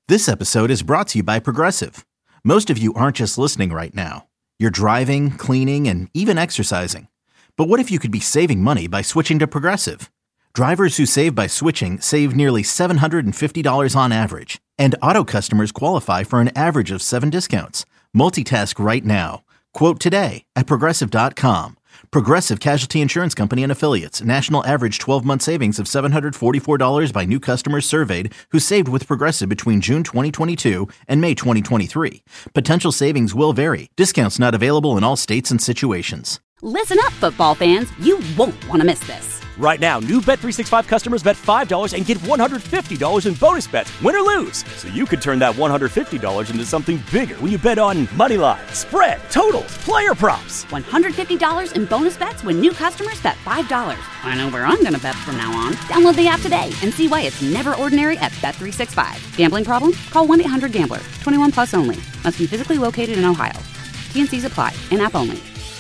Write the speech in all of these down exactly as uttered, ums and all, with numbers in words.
This episode is brought to you by Progressive. Most of you aren't just listening right now. You're driving, cleaning, and even exercising. But what if you could be saving money by switching to Progressive? Drivers who save by switching save nearly seven hundred fifty dollars on average. And auto customers qualify for an average of seven discounts. Multitask right now. Quote today at Progressive dot com. Progressive Casualty Insurance Company and Affiliates. National average twelve-month savings of seven hundred forty-four dollars by new customers surveyed who saved with Progressive between June twenty twenty-two and May twenty twenty-three. Potential savings will vary. Discounts not available in all states and situations. Listen up, football fans. You won't want to miss this. Right now, new Bet three sixty-five customers bet five dollars and get one hundred fifty dollars in bonus bets, win or lose. So you could turn that one hundred fifty dollars into something bigger when you bet on money line, spread, totals, player props. one hundred fifty dollars in bonus bets when new customers bet five dollars. I know where I'm going to bet from now on. Download the app today and see why it's never ordinary at Bet three sixty-five. Gambling problem? Call one eight hundred gambler. twenty-one plus only. Must be physically located in Ohio. T and Cs apply. In-app only.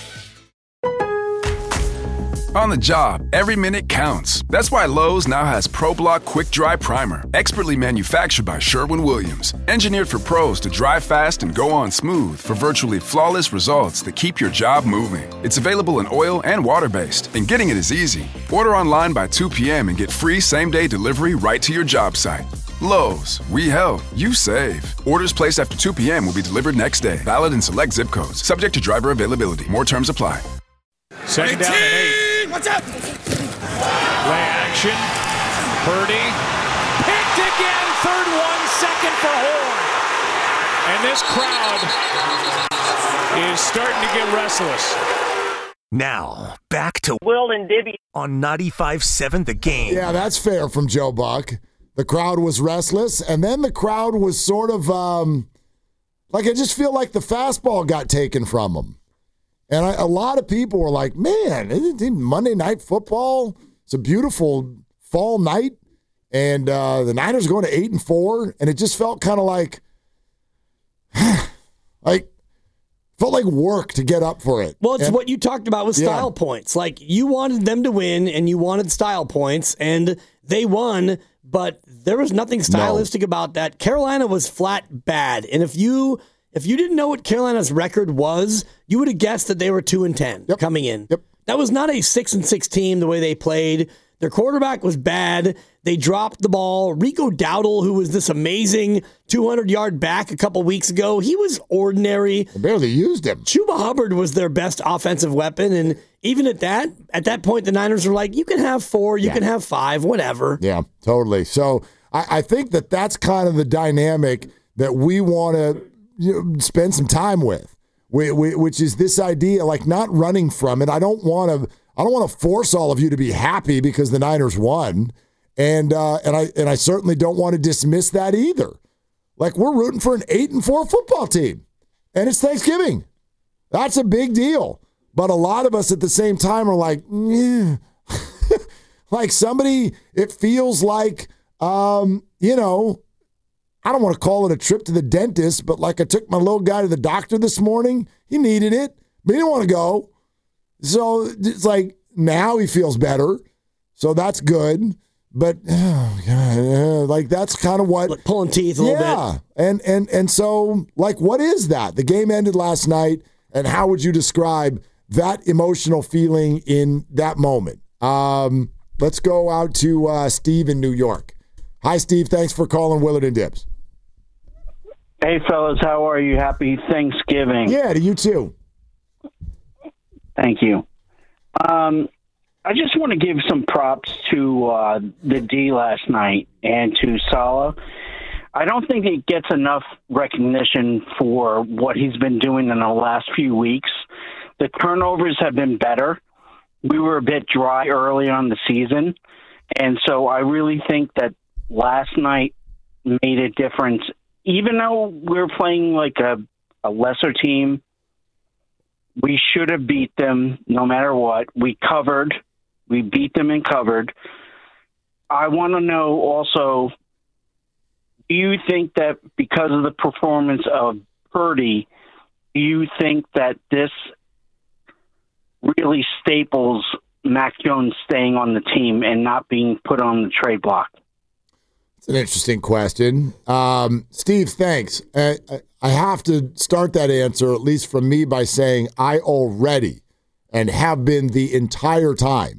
On the job, every minute counts. That's why Lowe's now has ProBlock Quick Dry Primer, expertly manufactured by Sherwin-Williams. Engineered for pros to dry fast and go on smooth for virtually flawless results that keep your job moving. It's available in oil and water-based, and getting it is easy. Order online by two p.m. and get free same-day delivery right to your job site. Lowe's, we help, you save. Orders placed after two p.m. will be delivered next day. Valid in select zip codes. Subject to driver availability. More terms apply. Second down and eight. What's up? Play action. Purdy. Picked again. Third one. Second for Horn. And this crowd is starting to get restless. Now, back to Will and Dibby on ninety-five seven The Game. Yeah, that's fair from Joe Buck. The crowd was restless, and then the crowd was sort of um, like I just feel like the fastball got taken from them. And I, a lot of people were like, man, isn't it Monday Night Football? It's a beautiful fall night. And uh, the Niners are going to eight and four. And it just felt kind of like, like, felt like work to get up for it. Well, it's and, what you talked about with style yeah. points. Like, you wanted them to win, and you wanted style points, and they won, but there was nothing stylistic no. about that. Carolina was flat bad. And if you... If you didn't know what Carolina's record was, you would have guessed that they were two and ten yep. coming in. Yep. That was not a six and six team the way they played. Their quarterback was bad. They dropped the ball. Rico Dowdle, who was this amazing two hundred yard back a couple weeks ago, he was ordinary. They barely used him. Chuba Hubbard was their best offensive weapon, and even at that, at that point, the Niners were like, you can have four, you yeah. can have five, whatever. Yeah, totally. So I, I think that that's kind of the dynamic that we want to you know, spend some time with, we, we, which is this idea, like not running from it. I don't want to. I don't want to force all of you to be happy because the Niners won, and uh, and I and I certainly don't want to dismiss that either. Like we're rooting for an eight and four football team, and it's Thanksgiving. That's a big deal. But a lot of us at the same time are like, yeah. like somebody. It feels like, um, you know. I don't want to call it a trip to the dentist, but like I took my little guy to the doctor this morning. He needed it, but he didn't want to go. So it's like now he feels better. So that's good. But oh God, like that's kind of what like pulling teeth a yeah. little bit. Yeah. And and and so like what is that? The game ended last night, and how would you describe that emotional feeling in that moment? Um, let's go out to uh, Steve in New York. Hi, Steve. Thanks for calling Willard and Dibs. Hey, fellas, how are you? Happy Thanksgiving. Yeah, to you too. Thank you. Um, I just want to give some props to uh, the D last night and to Salah. I don't think it gets enough recognition for what he's been doing in the last few weeks. The turnovers have been better. We were a bit dry early on the season, and so I really think that last night made a difference. Even though we're playing like a, a lesser team, we should have beat them no matter what. We covered. We beat them and covered. I want to know also, do you think that because of the performance of Purdy, do you think that this really staples Mac Jones staying on the team and not being put on the trade block? It's an interesting question. Um, Steve, thanks. I, I have to start that answer, at least from me, by saying I already, and have been the entire time,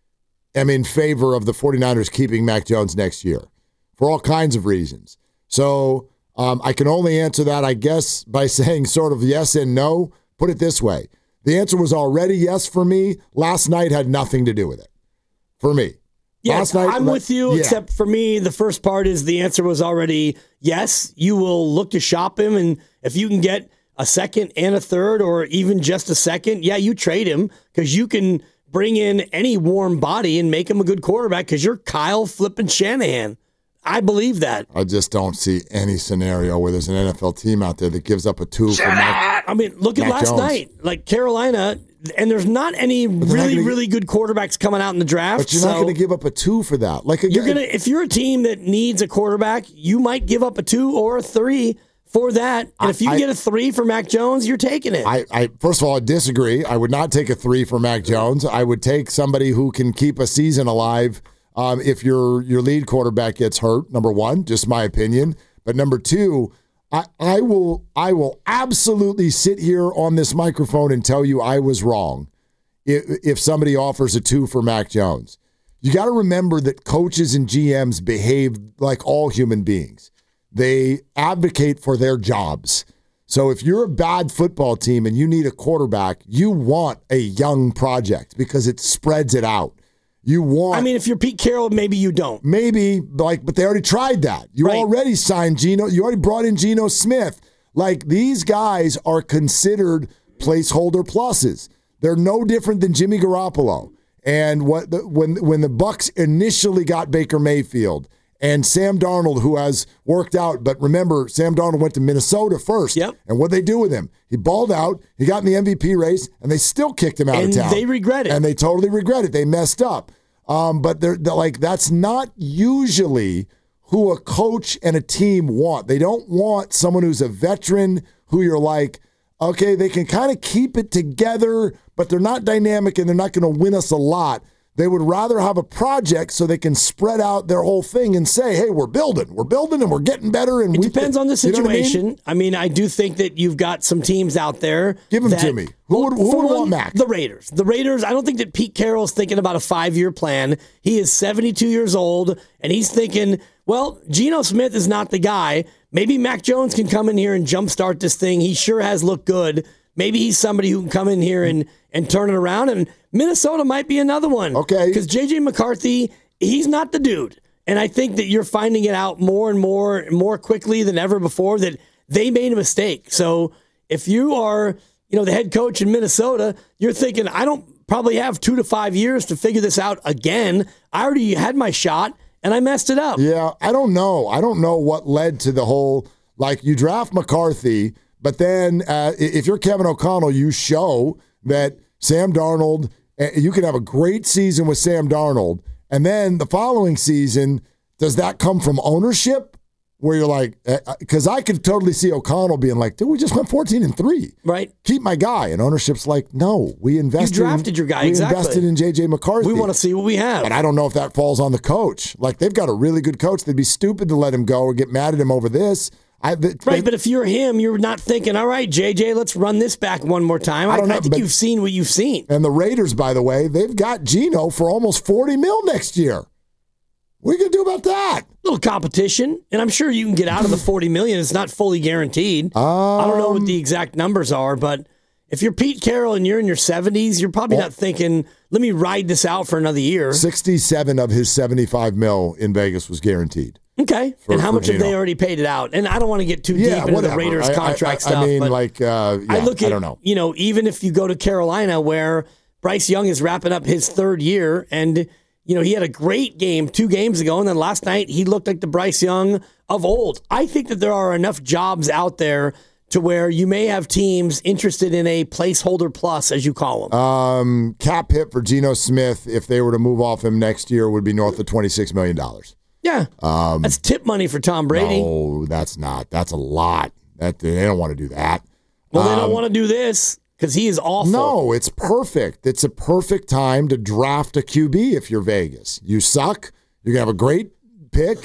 am in favor of the 49ers keeping Mac Jones next year for all kinds of reasons. So um, I can only answer that, I guess, by saying sort of yes and no. Put it this way. The answer was already yes for me. Last night had nothing to do with it for me. Yeah, Last night, I'm with you, yeah. except for me, the first part is the answer was already yes. You will look to shop him, and if you can get a second and a third or even just a second, yeah, you trade him because you can bring in any warm body and make him a good quarterback because you're Kyle flipping Shanahan. I believe that. I just don't see any scenario where there's an N F L team out there that gives up a two for Mac. I mean, look at Mac last Jones. night. Like Carolina, and there's not any really, gonna, really good quarterbacks coming out in the draft. But you're so not going to give up a two for that. Like again, you're gonna, if you're a team that needs a quarterback, you might give up a two or a three for that. And if you I, get a three for Mac Jones, you're taking it. I, I first of all, I disagree. I would not take a three for Mac Jones. I would take somebody who can keep a season alive um, if your your lead quarterback gets hurt. Number one, just my opinion. But number two, I, I will I will absolutely sit here on this microphone and tell you I was wrong if, if somebody offers a two for Mac Jones. You got to remember that coaches and G Ms behave like all human beings. They advocate for their jobs. So if you're a bad football team and you need a quarterback, you want a young project because it spreads it out. You want. I mean, if you're Pete Carroll, maybe you don't. Maybe, like, but they already tried that. You Right. already signed Geno. You already brought in Geno Smith. Like, these guys are considered placeholder pluses. They're no different than Jimmy Garoppolo. And what the, when when the Bucs initially got Baker Mayfield and Sam Darnold, who has worked out, but remember, Sam Darnold went to Minnesota first. Yep. And what they do with him? He balled out. He got in the M V P race, and they still kicked him out And of town. they regret it. And they totally regret it. They messed up. Um, but they're, they're like that's not usually who a coach and a team want. They don't want someone who's a veteran who you're like, okay, they can kind of keep it together, but they're not dynamic and they're not going to win us a lot. They would rather have a project so they can spread out their whole thing and say, hey, we're building. We're building and we're getting better. And It we depends on the You know what I mean? situation. I mean? I do think that you've got some teams out there. Give them that- to me. Who would, who For would one, want Mac? The Raiders. The Raiders, I don't think that Pete Carroll's thinking about a five-year plan. He is seventy-two years old, and he's thinking, well, Geno Smith is not the guy. Maybe Mac Jones can come in here and jumpstart this thing. He sure has looked good. Maybe he's somebody who can come in here and, and turn it around, and Minnesota might be another one. Okay. Because J J McCarthy, he's not the dude. And I think that you're finding it out more and more more quickly than ever before that they made a mistake. So if you are, you know, the head coach in Minnesota, you're thinking, I don't probably have two to five years to figure this out again. I already had my shot, and I messed it up. Yeah, I don't know. I don't know what led to the whole, like, you draft McCarthy, but then uh, if you're Kevin O'Connell, you show that Sam Darnold, uh, you can have a great season with Sam Darnold, and then the following season, does that come from ownership? Where you're like, because I could totally see O'Connell being like, dude, we just went fourteen and three. Right. Keep my guy. And ownership's like, no, we invested. You drafted in, your guy, we exactly. invested in J J McCarthy. We want to see what we have. But I don't know if that falls on the coach. Like, they've got a really good coach. They'd be stupid to let him go or get mad at him over this. I, they, Right, but if you're him, you're not thinking, all right, J J, let's run this back one more time. I, I don't know, I think but- you've seen what you've seen. And the Raiders, by the way, they've got Geno for almost forty mil next year. What are you going to do about that? Little competition, and I'm sure you can get out of the forty million. It's not fully guaranteed. Um, I don't know what the exact numbers are, but if you're Pete Carroll and you're in your seventies, you're probably not thinking, let me ride this out for another year. sixty-seven of his seventy-five mil in Vegas was guaranteed. Okay. For- and how for much have Geno. they already paid it out? And I don't want to get too Yeah, deep into whatever. the Raiders I- I- contract I, stuff. I mean, but like, uh, yeah, I look at, I don't know. you know, even if you go to Carolina where Bryce Young is wrapping up his third year and, you know, he had a great game two games ago, and then last night he looked like the Bryce Young of old. I think that there are enough jobs out there to where you may have teams interested in a placeholder plus, as you call them. Um, cap hit for Geno Smith, if they were to move off him next year, would be north of twenty-six million dollars. yeah. Um, That's tip money for Tom Brady. No, that's not. That's a lot. That They don't want to do that. Well, they Um, don't want to do this because he is awful. No, it's perfect. It's a perfect time to draft a Q B if you're Vegas. You suck. You're going to have a great pick,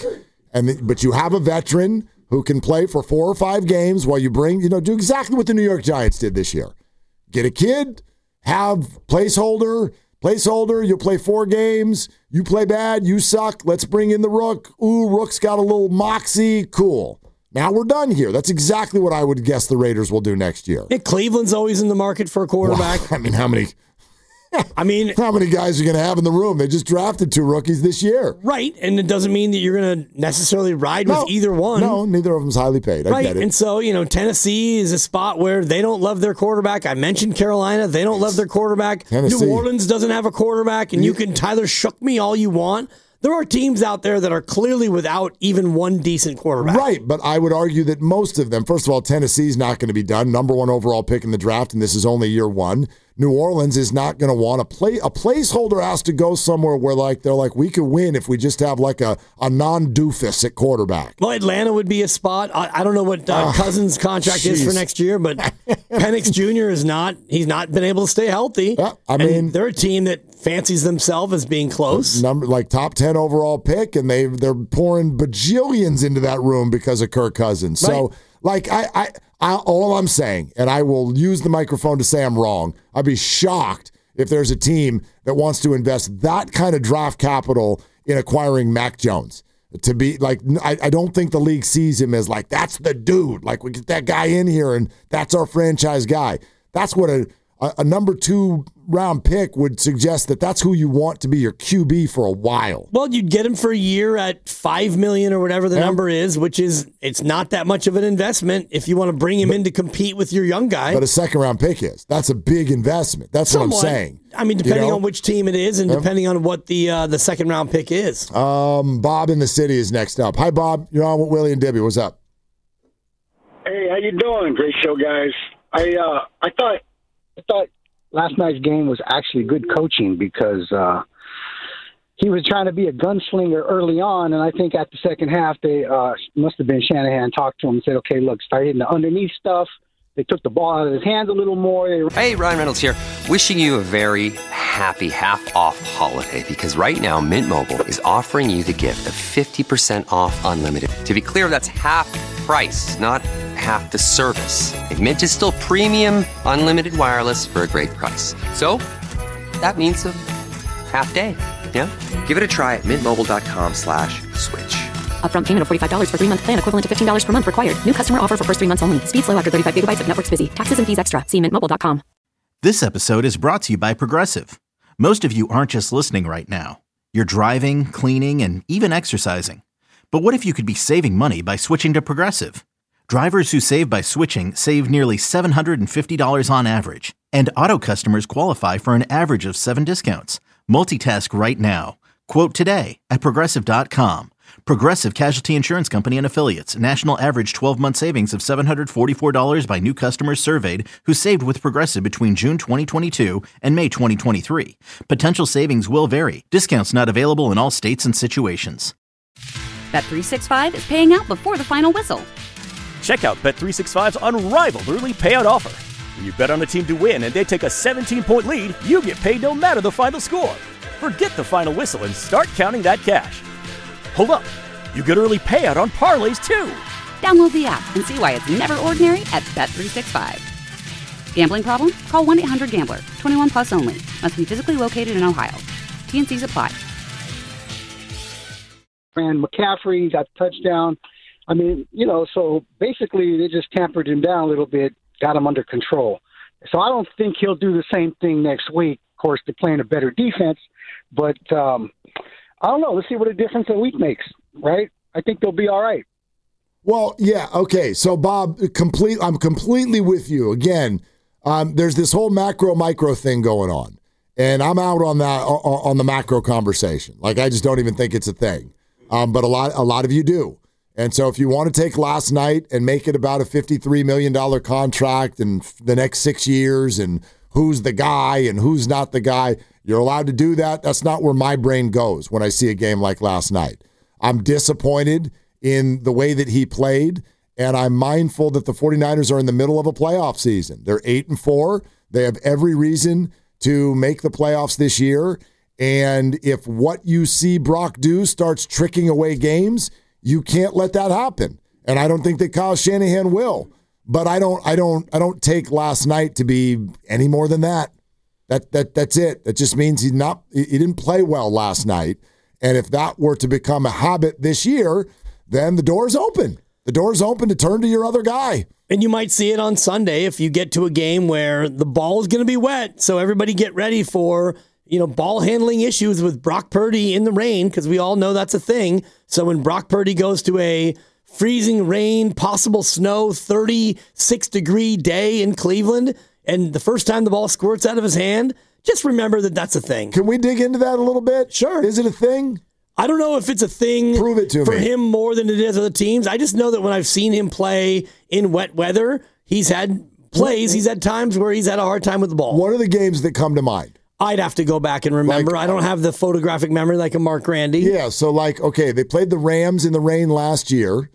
and the, but you have a veteran who can play for four or five games while you bring, you know, do exactly what the New York Giants did this year. Get a kid, have placeholder, placeholder, you'll play four games, you play bad, you suck, let's bring in the Rook. Ooh, Rook's got a little moxie, cool. Now we're done here. That's exactly what I would guess the Raiders will do next year. Yeah, Cleveland's always in the market for a quarterback. Well, I mean, how many... I mean, how many guys are you going to have in the room? They just drafted two rookies this year. Right, and it doesn't mean that you're going to necessarily ride no, with either one. No, neither of them's highly paid. I right, get it. And so, you know, Tennessee is a spot where they don't love their quarterback. I mentioned Carolina. They don't love their quarterback. Tennessee. New Orleans doesn't have a quarterback, and you can Tyler Shook me all you want. There are teams out there that are clearly without even one decent quarterback. Right, but I would argue that most of them, first of all, Tennessee's not going to be done. Number one overall pick in the draft, and this is only year one. New Orleans is not going to want to play. A placeholder has to go somewhere where like they're like, we could win if we just have like a, a non-doofus at quarterback. Well, Atlanta would be a spot. I, I don't know what uh, uh, Cousins' contract geez. is for next year, but Penix Junior is not. He's not been able to stay healthy. Yeah, I mean, and they're a team that fancies themselves as being close. Number like top ten overall pick, and they they're pouring bajillions into that room because of Kirk Cousins. Right. So like I, I I all I'm saying, and I will use the microphone to say I'm wrong. I'd be shocked if there's a team that wants to invest that kind of draft capital in acquiring Mac Jones. To be like, I, I don't think the league sees him as like, that's the dude. Like, we get that guy in here and that's our franchise guy. That's what a, a, a number two round pick would suggest, that that's who you want to be your Q B for a while. Well, you'd get him for a year at five million dollars or whatever the yeah. number is, which is, it's not that much of an investment if you want to bring him but, in to compete with your young guy. But a second round pick is. That's a big investment. That's Somewhat. what I'm saying. I mean, depending you know? on which team it is and yeah. depending on what the uh, the second round pick is. Um, Bob in the city is next up. Hi, Bob. You're on with Willie and Debbie. What's up? Hey, how you doing? Great show, guys. I uh, I thought I thought last night's game was actually good coaching because uh, he was trying to be a gunslinger early on, and I think at the second half, they uh, must have been Shanahan talked to him and said, okay, look, start hitting the underneath stuff. They took the ball out of his hands a little more. Hey, Ryan Reynolds here. Wishing you a very happy half-off holiday because right now Mint Mobile is offering you the gift of fifty percent off unlimited. To be clear, that's half price, not half the service. And Mint is still premium unlimited wireless for a great price. So that means a half day, yeah? Give it a try at mintmobile.com slash switch. Upfront payment of forty-five dollars for three-month plan equivalent to fifteen dollars per month required. New customer offer for first three months only. Speed slow after thirty-five gigabytes if network's busy. Taxes and fees extra. See mint mobile dot com. This episode is brought to you by Progressive. Most of you aren't just listening right now. You're driving, cleaning, and even exercising. But what if you could be saving money by switching to Progressive? Drivers who save by switching save nearly seven hundred fifty dollars on average. And auto customers qualify for an average of seven discounts. Multitask right now. Quote today at Progressive dot com. Progressive Casualty Insurance Company and Affiliates. National average twelve-month savings of seven hundred forty-four dollars by new customers surveyed who saved with Progressive between June twenty twenty-two and May twenty twenty-three. Potential savings will vary. Discounts not available in all states and situations. Bet three sixty-five is paying out before the final whistle. Check out Bet three sixty-five's unrivaled early payout offer. When you bet on a team to win and they take a seventeen-point lead, you get paid no matter the final score. Forget the final whistle and start counting that cash. Hold up. You get early payout on parlays, too. Download the app and see why it's never ordinary at Bet three sixty-five. Gambling problem? Call one eight hundred gambler. twenty-one plus only. Must be physically located in Ohio. T N Cs apply. And McCaffrey got the touchdown. I mean, you know, so basically they just tampered him down a little bit, got him under control. So I don't think he'll do the same thing next week. Of course, they're playing a better defense, but um, I don't know. Let's see what a difference a week makes, right? I think they'll be all right. Well, yeah, okay. So, Bob, complete. I'm completely with you. Again, um, there's this whole macro-micro thing going on, and I'm out on that on the macro conversation. Like, I just don't even think it's a thing. Um, but a lot, a lot of you do. And so if you want to take last night and make it about a fifty-three million dollars contract and the next six years and who's the guy and who's not the guy, you're allowed to do that. That's not where my brain goes when I see a game like last night. I'm disappointed in the way that he played, and I'm mindful that the 49ers are in the middle of a playoff season. They're eight and four. They have every reason to make the playoffs this year. And if what you see Brock do starts tricking away games, You can't let that happen. And I don't think that Kyle Shanahan will. But I don't I don't I don't take last night to be any more than that. That that that's it. That just means he's not he didn't play well last night. And if that were to become a habit this year, then the door's open. The door's open to turn to your other guy. And you might see it on Sunday if you get to a game where the ball is going to be wet. So everybody get ready for, you know, ball handling issues with Brock Purdy in the rain, because we all know that's a thing. So when Brock Purdy goes to a freezing rain, possible snow, thirty-six degree day in Cleveland, and the first time the ball squirts out of his hand, just remember that that's a thing. Can we dig into that a little bit? Sure. Is it a thing? I don't know if it's a thing Prove it to for me. him more than it is other teams. I just know that when I've seen him play in wet weather, he's had plays, he's had times where he's had a hard time with the ball. What are the games that come to mind? I'd have to go back and remember. Like, I don't have the photographic memory like a Mark Randy. Yeah, so like, okay, they played the Rams in the rain last year.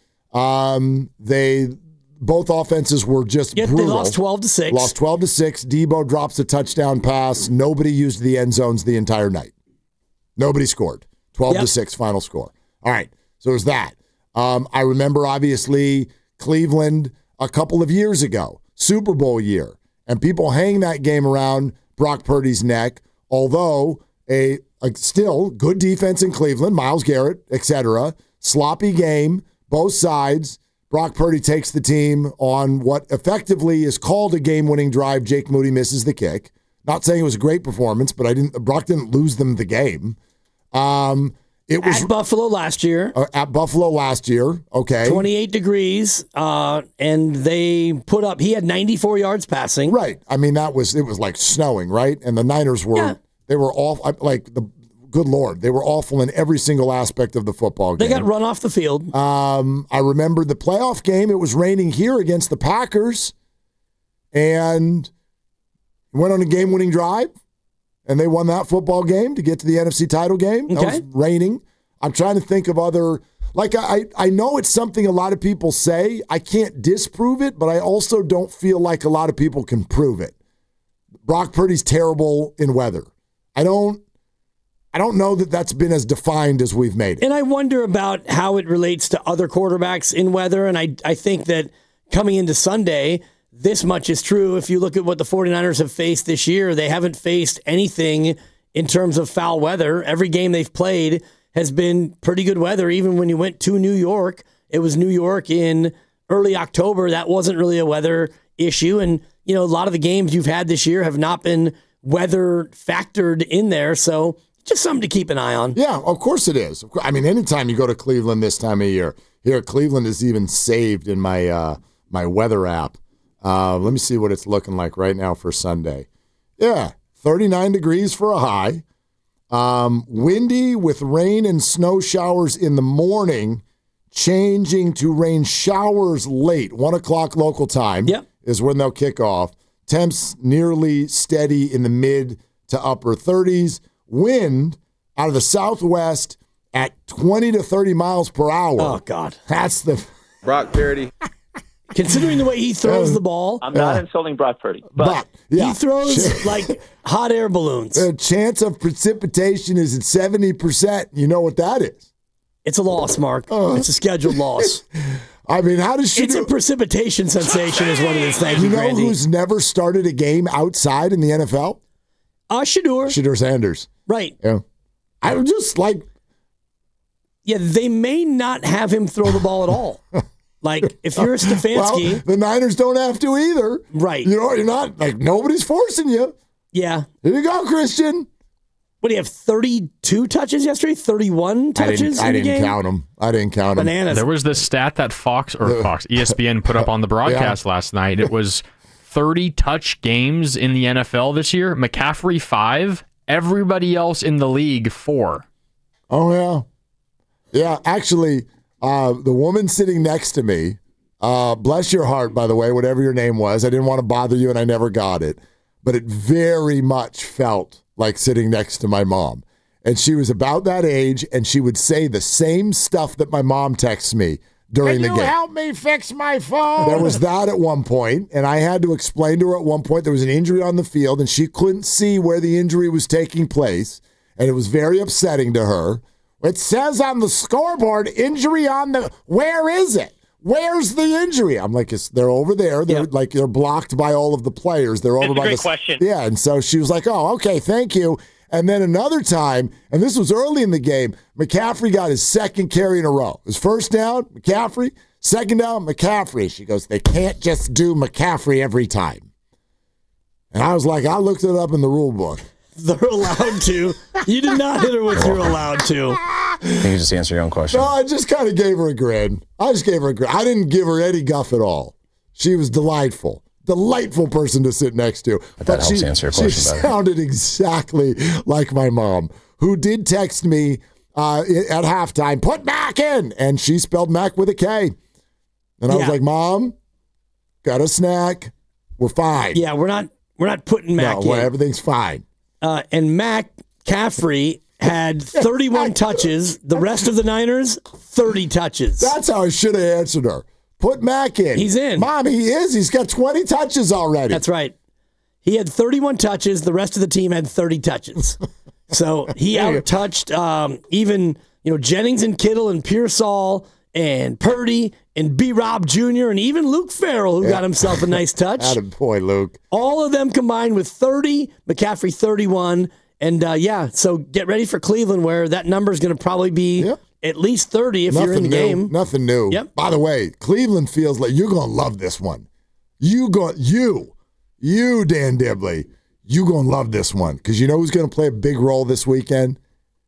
Um, they both offenses were just Yep, brutal. they lost twelve to six. Lost twelve to six. Debo drops a touchdown pass. Nobody used the end zones the entire night. Nobody scored. twelve to Yep. six final score. All right, so there's that. Um, I remember, obviously, Cleveland a couple of years ago, Super Bowl year, and people hang that game around Brock Purdy's neck, although a, a still good defense in Cleveland, Myles Garrett, et cetera, sloppy game, both sides. Brock Purdy takes the team on what effectively is called a game-winning drive. Jake Moody misses the kick. Not saying it was a great performance, but I didn't. Brock didn't lose them the game. Um, it was at Buffalo last year. Uh, at Buffalo last year, okay, twenty-eight degrees, uh, and they put up. He had ninety-four yards passing. Right. I mean, that was it was like snowing, right? And the Niners were Yeah. they were all like the good Lord, they were awful in every single aspect of the football game. They got run off the field. Um, I remember the playoff game. It was raining here against the Packers, and went on a game-winning drive, and they won that football game to get to the N F C title game. That Okay. was raining. I'm trying to think of other, like I, I know it's something a lot of people say. I can't disprove it, but I also don't feel like a lot of people can prove it. Brock Purdy's terrible in weather. I don't. I don't know that that's been as defined as we've made it. And I wonder about how it relates to other quarterbacks in weather. And I, I think that coming into Sunday, this much is true. If you look at what the 49ers have faced this year, they haven't faced anything in terms of foul weather. Every game they've played has been pretty good weather. Even when you went to New York, it was New York in early October. That wasn't really a weather issue. And, you know, a lot of the games you've had this year have not been weather factored in there. So just something to keep an eye on. Yeah, of course it is. I mean, anytime you go to Cleveland this time of year, here Cleveland is even saved in my uh, my weather app. Uh, let me see what it's looking like right now for Sunday. Yeah, thirty-nine degrees for a high. Um, windy with rain and snow showers in the morning, changing to rain showers late. One o'clock local time yep. is when they'll kick off. Temps nearly steady in the mid to upper thirties. Wind out of the southwest at twenty to thirty miles per hour. Oh, God. That's the Brock Purdy. Considering the way he throws the ball. I'm not Yeah. insulting Brock Purdy, but, but yeah. He throws like hot air balloons. The chance of precipitation is at seventy percent. You know what that is? It's a loss, Mark. Uh, it's a scheduled loss. I mean, how does she It's do? a precipitation sensation is what it is. Thank you, You know Randy. who's never started a game outside in the N F L? Uh, Shador. Shador Sanders. Right. Yeah. I'm just like, Yeah, they may not have him throw the ball at all. Like, if you're a Stefanski. well, the Niners don't have to either. Right. You know, you're not, like, nobody's forcing you. Yeah. Here you go, Christian. What do you have, thirty-two touches yesterday? thirty-one touches I in didn't, the I didn't game? count them. I didn't count them. Bananas. There was this stat that Fox or Fox E S P N put up on the broadcast Yeah. last night. It was thirty touch games in the N F L this year. McCaffrey five. Everybody else in the league four. Oh yeah, yeah. Actually, uh, the woman sitting next to me, uh, bless your heart, by the way, whatever your name was. I didn't want to bother you, and I never got it, but it very much felt like sitting next to my mom. And she was about that age, and she would say the same stuff that my mom texts me during Can the you game. help me fix my phone? There was that at one point, and I had to explain to her at one point there was an injury on the field, and she couldn't see where the injury was taking place, and it was very upsetting to her. It says on the scoreboard, injury on the, where is it? Where's the injury? I'm like, it's, they're over there. They're yeah. like, they're blocked by all of the players. They're over That's by a great the question. Yeah, and so she was like, oh, okay, thank you. And then another time, and this was early in the game, McCaffrey got his second carry in a row. His first down, McCaffrey. Second down, McCaffrey. She goes, they can't just do McCaffrey every time. And I was like, I looked it up in the rule book. They're allowed to. You did not hit her with you're allowed to. You can just answer your own question. No, I just kind of gave her a grin. I just gave her a grin. I didn't give her any guff at all. She was delightful. Delightful person to sit next to. But that but helps she, answer your question she better. sounded exactly like my mom, who did text me uh, at halftime, put Mac in. And she spelled Mac with a K. And I yeah. was like, Mom, got a snack. We're fine. Yeah, we're not we're not putting Mac no, in. Well, everything's fine. Uh, and Mac Caffrey had thirty-one touches. The rest of the Niners, thirty touches. That's how I should have answered her. Put Mac in. He's in. Mom, he is. He's got twenty touches already. That's right. He had thirty-one touches. The rest of the team had thirty touches. So he out-touched um, even you know Jennings and Kittle and Pearsall and Purdy and B-Rob Junior and even Luke Farrell, who yeah. got himself a nice touch. Attaboy, Luke. All of them combined with thirty, McCaffrey thirty-one. And, uh, yeah, so get ready for Cleveland, where that number is going to probably be yep. at least thirty if Nothing you're in the new. game. Nothing new. Yep. By the way, Cleveland feels like you're going to love this one. You go, you, you, Dan Dibley, you going to love this one because you know who's going to play a big role this weekend?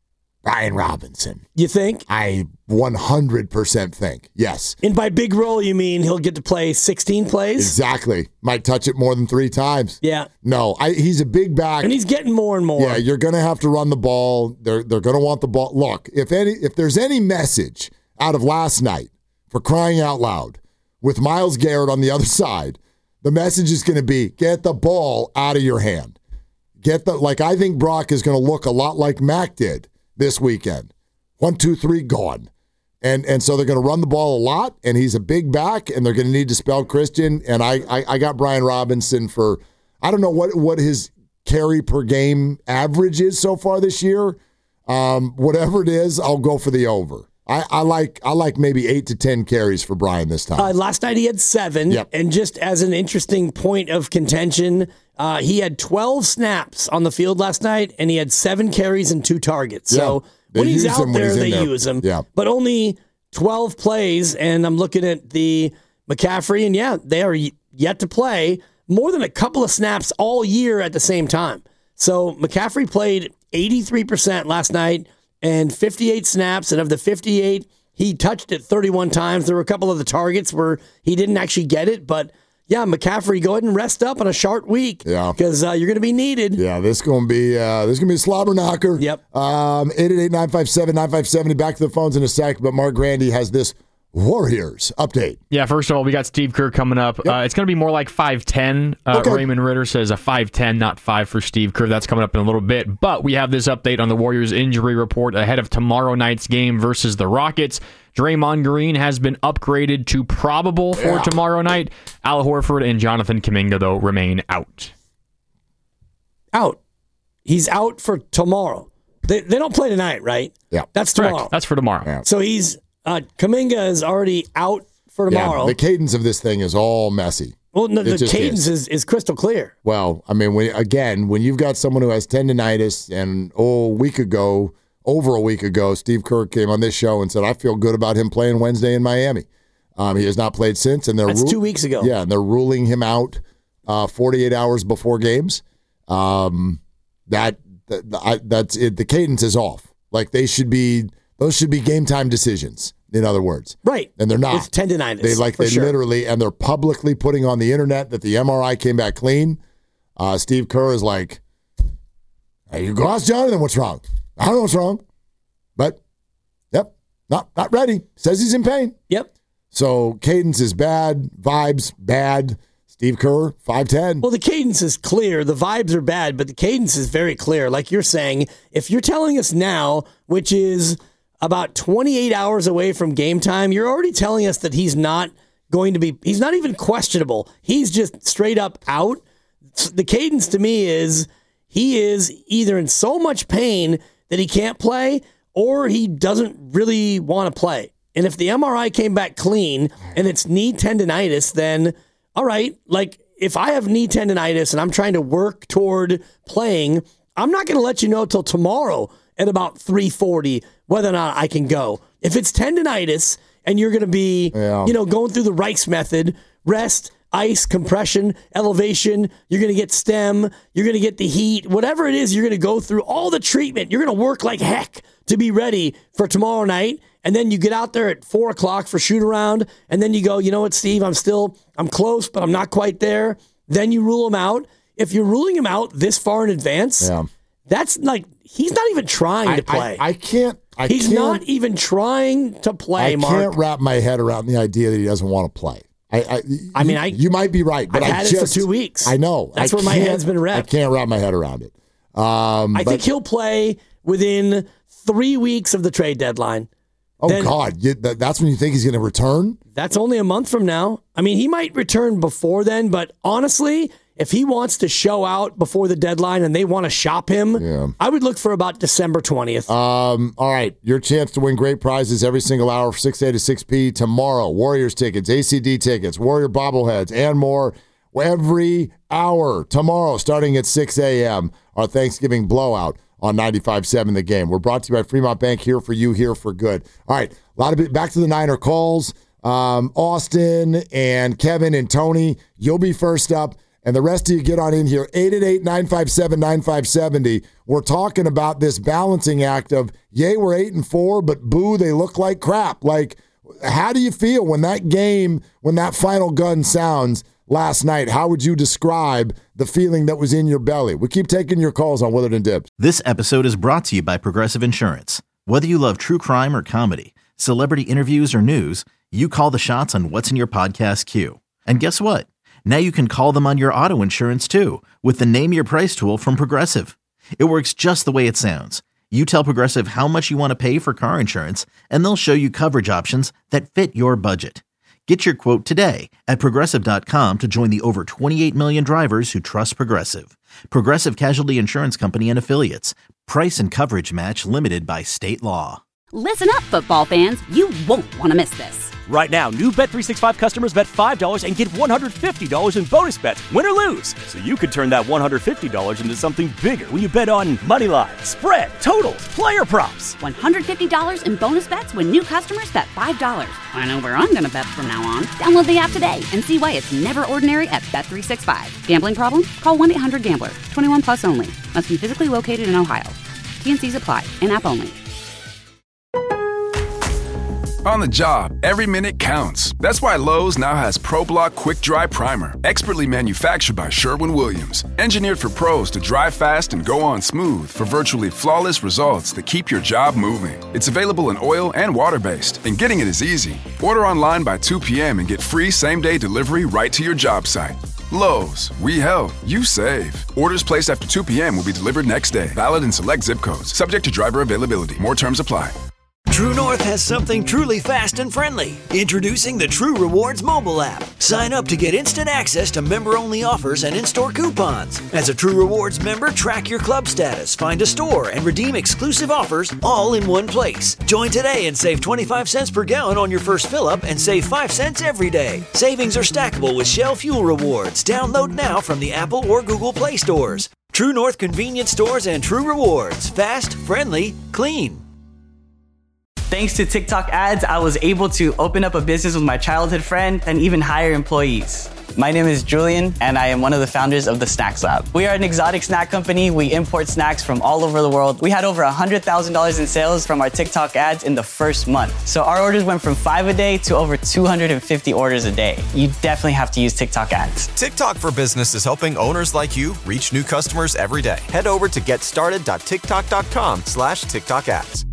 Brian Robinson. You think? I one hundred percent think. Yes. And by big role, you mean he'll get to play sixteen plays? Exactly. Might touch it more than three times. Yeah. No, I, he's a big back. And he's getting more and more. Yeah, you're going to have to run the ball. They're they're going to want the ball. Look, if any if there's any message out of last night, for crying out loud, with Myles Garrett on the other side, the message is going to be get the ball out of your hand. Get the like I think Brock is going to look a lot like Mac did this weekend. One, two, three, gone. And and so they're going to run the ball a lot, and he's a big back, and they're going to need to spell Christian. And I, I, I got Brian Robinson for, I don't know what, what his carry per game average is so far this year. Um, whatever it is, I'll go for the over. I, I like I like maybe eight to ten carries for Brian this time. Uh, last night he had seven, yep. and just as an interesting point of contention, uh, he had twelve snaps on the field last night, and he had seven carries and two targets. Yeah. So They when he's use out him when there, he's in they there. use him. Yeah. But only twelve plays, and I'm looking at the McCaffrey, and yeah, they are yet to play more than a couple of snaps all year at the same time. So McCaffrey played eighty-three percent last night and fifty-eight snaps, and of the fifty-eight, he touched it thirty-one times. There were a couple of the targets where he didn't actually get it, but yeah, McCaffrey, go ahead and rest up on a short week. Yeah, because uh, you're going to be needed. Yeah, this going to be uh, this going to be a slobber knocker. Yep. Um, eight eight eight, nine five seven, nine five seven zero. Back to the phones in a sec, but Mark Grandy has this Warriors update. Yeah, first of all, we got Steve Kerr coming up. Yep. Uh, it's going to be more like five ten. Uh, okay. Raymond Ritter says a five ten, not five for Steve Kerr. That's coming up in a little bit. But we have this update on the Warriors injury report ahead of tomorrow night's game versus the Rockets. Draymond Green has been upgraded to probable for yeah. tomorrow night. Al Horford and Jonathan Kuminga, though, remain out. Out. He's out for tomorrow. They, they don't play tonight, right? Yeah. That's Correct. tomorrow. That's for tomorrow. Yeah. So he's uh, Kuminga is already out for tomorrow. Yeah, the cadence of this thing is all messy. Well, no, It the just cadence is. is. is crystal clear. Well, I mean, when, again, when you've got someone who has tendonitis, and oh, a week ago, over a week ago, Steve Kerr came on this show and said, I feel good about him playing Wednesday in Miami. Um, he has not played since. And they're That's ru- two weeks ago. Yeah, and they're ruling him out uh, forty-eight hours before games. Um, that, that I, that's it. The cadence is off. Like they should be, those should be game time decisions, in other words. Right. And they're not. With tendonitis. They like for they sure. literally, and they're publicly putting on the internet that the M R I came back clean. Uh, Steve Kerr is like, hey, you go ask Jonathan what's wrong. I don't know what's wrong. But, yep, not not ready. Says he's in pain. Yep. So cadence is bad, vibes bad. Steve Kerr, five ten. Well, the cadence is clear. The vibes are bad, but the cadence is very clear. Like you're saying, if you're telling us now, which is about twenty-eight hours away from game time, you're already telling us that he's not going to be, he's not even questionable. He's just straight up out. The cadence to me is he is either in so much pain that he can't play, or he doesn't really want to play. And if the M R I came back clean and it's knee tendonitis, then all right, like if I have knee tendonitis and I'm trying to work toward playing, I'm not going to let you know till tomorrow at about three forty whether or not I can go. If it's tendonitis and you're going to be, yeah. you know, going through the Rice method, rest, ice, compression, elevation, you're going to get stem, you're going to get the heat, whatever it is, you're going to go through all the treatment. You're going to work like heck to be ready for tomorrow night. And then you get out there at four o'clock for shoot around. And then you go, you know what, Steve, I'm still, I'm close, but I'm not quite there. Then you rule him out. If you're ruling him out this far in advance, yeah. that's like, he's not even trying I, to play. I, I can't. I he's can't, not even trying to play, I Mark. can't wrap my head around the idea that he doesn't want to play. I, I, I mean, you, I you might be right, but I've I had just, it for two weeks. I know. That's I where my hand's been wrapped. I can't wrap my head around it. Um, I but, think he'll play within three weeks of the trade deadline. Oh, then, God. You, that, that's when you think he's going to return? That's only a month from now. I mean, he might return before then, but honestly, if he wants to show out before the deadline and they want to shop him, yeah. I would look for about December twentieth. Um, all right. Your chance to win great prizes every single hour from six A to six P tomorrow. Warriors tickets, A C D tickets, Warrior bobbleheads, and more every hour tomorrow starting at six a.m. Our Thanksgiving blowout on ninety-five point seven The Game. We're brought to you by Fremont Bank, here for you, here for good. All right. A lot of it, back to the Niner calls. Um, Austin and Kevin and Tony, you'll be first up. And the rest of you get on in here, eight eight eight, nine five seven, nine five seven zero. We're talking about this balancing act of, yay, we're eight and four, but boo, they look like crap. Like, how do you feel when that game, when that final gun sounds last night? How would you describe the feeling that was in your belly? We keep taking your calls on Willard and Dibs. This episode is brought to you by Progressive Insurance. Whether you love true crime or comedy, celebrity interviews or news, you call the shots on what's in your podcast queue. And guess what? Now you can call them on your auto insurance too with the Name Your Price tool from Progressive. It works just the way it sounds. You tell Progressive how much you want to pay for car insurance, and they'll show you coverage options that fit your budget. Get your quote today at Progressive dot com to join the over twenty-eight million drivers who trust Progressive. Progressive Casualty Insurance Company and Affiliates. Price and coverage match limited by state law. Listen up, football fans. You won't want to miss this. Right now, new Bet three sixty-five customers bet five dollars and get one hundred fifty dollars in bonus bets, win or lose. So you could turn that one hundred fifty dollars into something bigger when you bet on money lines, spread, totals, player props. one hundred fifty dollars in bonus bets when new customers bet five dollars. I know where I'm going to bet from now on. Download the app today and see why it's never ordinary at Bet three sixty-five. Gambling problem? Call one eight hundred gambler. twenty-one plus only. Must be physically located in Ohio. T and C's apply. In-app only. On the job, every minute counts. That's why Lowe's now has ProBlock Quick Dry Primer, expertly manufactured by Sherwin-Williams. Engineered for pros to dry fast and go on smooth for virtually flawless results that keep your job moving. It's available in oil and water-based, and getting it is easy. Order online by two p.m. and get free same-day delivery right to your job site. Lowe's, we help, you save. Orders placed after two p.m. will be delivered next day. Valid in select zip codes. Subject to driver availability. More terms apply. True North has something truly fast and friendly. Introducing the True Rewards mobile app. Sign up to get instant access to member-only offers and in-store coupons. As a True Rewards member, track your club status, find a store, and redeem exclusive offers all in one place. Join today and save twenty-five cents per gallon on your first fill-up and save five cents every day. Savings are stackable with Shell Fuel Rewards. Download now from the Apple or Google Play stores. True North convenience stores and True Rewards. Fast, friendly, clean. Thanks to TikTok ads, I was able to open up a business with my childhood friend and even hire employees. My name is Julian, and I am one of the founders of the Snacks Lab. We are an exotic snack company. We import snacks from all over the world. We had over one hundred thousand dollars in sales from our TikTok ads in the first month. So our orders went from five a day to over two hundred fifty orders a day. You definitely have to use TikTok ads. TikTok for Business is helping owners like you reach new customers every day. Head over to getstarted.tiktok.com slash TikTok ads.